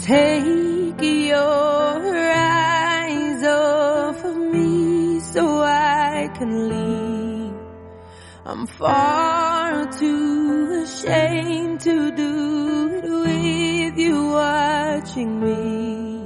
Take your eyes off of me so I can leave. I'm far too ashamed to do it with you watching me.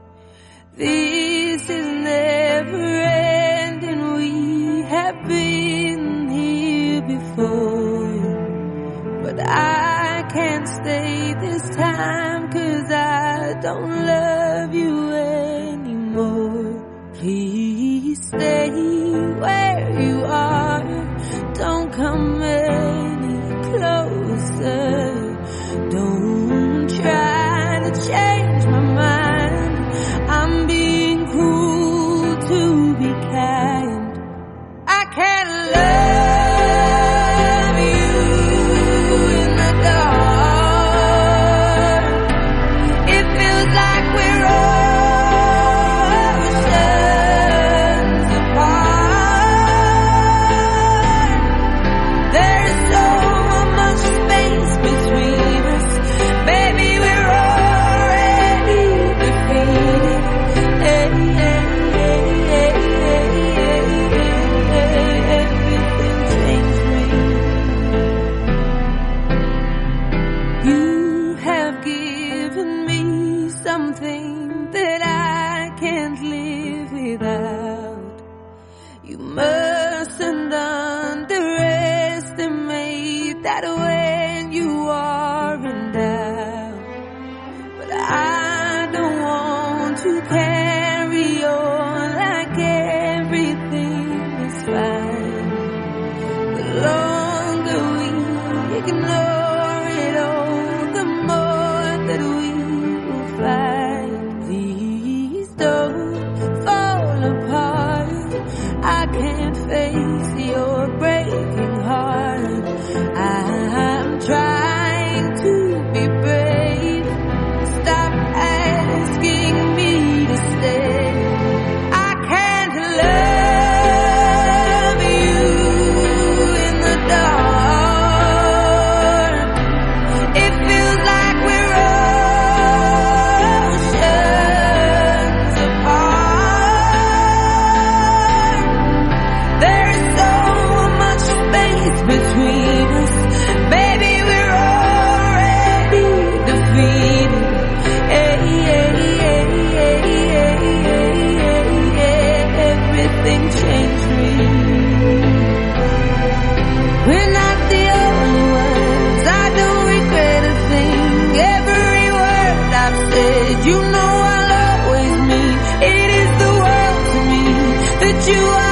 This is never ending, we have been here before. But I can't stay this time, 'cause I don't love you anymore. Please stay where you are, don't come any closer. Don't try to change my mind, I'm being cruel to be kind. I can't love you in the dark. It feels like we're oceans apart. There's so much space between us, baby, we're already defeated. Everything changed me. You have given me something that I can't live without. You mustn't underestimate that when you are in doubt. But I don't want to carry on like everything is fine. The longer we ignore it all, the more that we will fight. Please don't fall apart, I can't face your breaking heart. I'm trying to be brave, stop asking me to stay. I can't love you in the dark. It feels like we're oceans apart. There's so much space between us, baby, we're already defeated. Everything changed me. We're not the only ones, I don't regret a thing. Every word I've said, you know I'll always mean. It is the world to me that you are.